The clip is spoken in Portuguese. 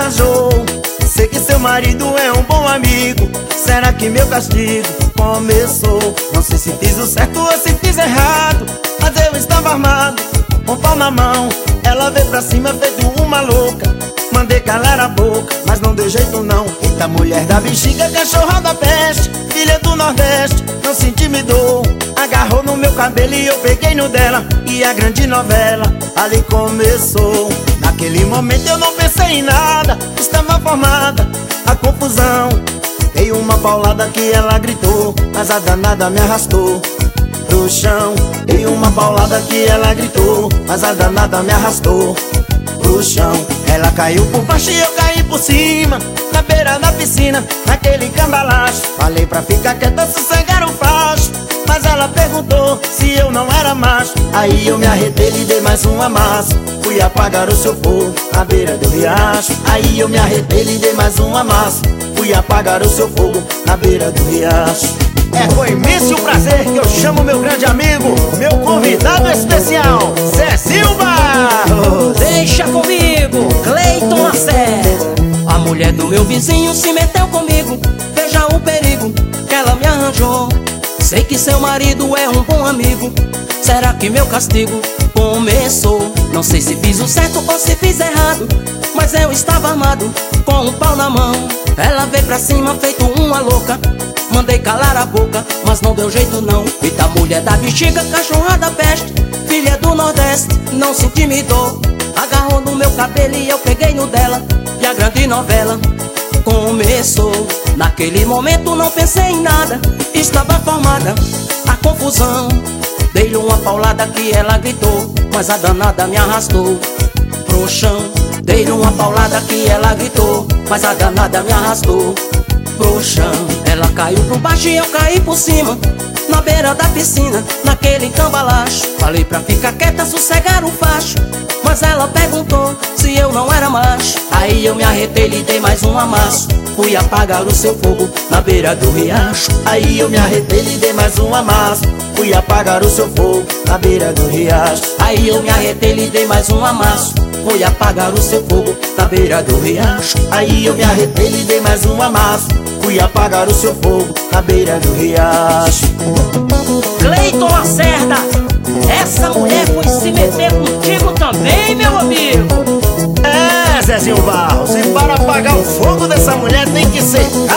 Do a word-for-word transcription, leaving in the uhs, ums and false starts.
arranjou. Sei que seu marido é um bom amigo. Será que meu castigo começou? Não sei se fiz o certo ou se fiz errado, mas eu estava armado, com o pau na mão. Ela veio pra cima feito uma louca. Mandei calar a boca, mas não deu jeito não. Eita, mulher da bexiga, cachorra da peste, filha do Nordeste, não se intimidou. Agarrou no meu cabelo e eu peguei no dela, e a grande novela ali começou. Naquele momento eu não pensei em nada, estava formada a confusão. Dei uma paulada que ela gritou, mas a danada me arrastou pro chão. Dei uma paulada que ela gritou, mas a danada me arrastou pro chão. Ela caiu por baixo e eu caí por cima, na beira da piscina, naquele cambalacho. Falei pra ficar quieta, sossegar o facho, mas ela perguntou se eu não era macho. Aí eu me arretei e dei mais um amasso. Fui apagar o seu fogo na beira do riacho. Aí eu me arretei e dei mais um amasso. Fui apagar o seu fogo na beira do riacho. É com imenso prazer que eu chamo meu grande amigo, meu convidado especial, Zezinho Barros. Deixa comigo, Cleiton Lacerda. A mulher do meu vizinho se meteu comigo, veja o perigo que ela me arranjou. Sei que seu marido é um bom amigo. Será que meu castigo começou? Não sei se fiz o certo ou se fiz errado, mas eu estava armado, com um pau na mão. Ela veio pra cima feito uma louca. Mandei calar a boca, mas não deu jeito não. Eita, mulher da bexiga, cachorra da peste, filha do Nordeste, não se intimidou. Agarrou no meu cabelo e eu peguei no dela, e a grande novela começou. Naquele momento não pensei em nada, estava formada a confusão. Dei-lhe uma paulada que ela gritou, mas a danada me arrastou pro chão. Dei-lhe uma paulada que ela gritou, mas a danada me arrastou pro chão. Ela caiu por baixo e eu caí por cima, na beira da piscina, naquele cambalacho. Falei pra ficar quieta, sossegar o facho, mas ela perguntou se eu não era macho. Aí eu me arretei e dei mais um amasso. Fui apagar o seu fogo na beira do riacho. Aí eu me arretei e dei mais um amasso. Fui apagar o seu fogo na beira do riacho. Aí eu me arretei e dei mais um amasso. Fui apagar o seu fogo na beira do riacho. Aí eu me arretei e dei mais um amasso. Fui apagar o seu fogo na beira do riacho. Cleiton Lacerda, essa mulher foi se meter contigo também, meu amigo. É, Zezinho Barros, e para apagar o fogo dessa mulher tem que ser